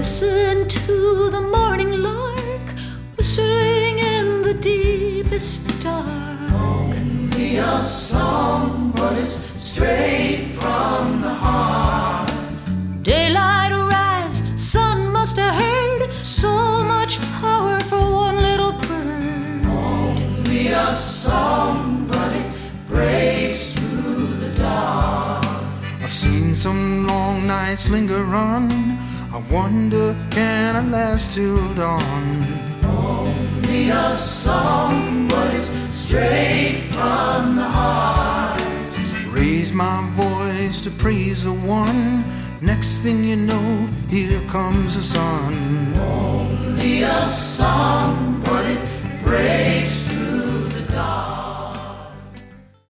Listen to the morning lark whistling in the deepest dark. Only a song, but it's straight from the heart. Daylight arrives, sun must have heard. So much power for one little bird. Only a song, but it breaks through the dark. I've seen some long nights linger on. I wonder, can I last till dawn? Only a song, but it's straight from the heart. Raise my voice to praise the one. Next thing you know, here comes the sun. Only a song.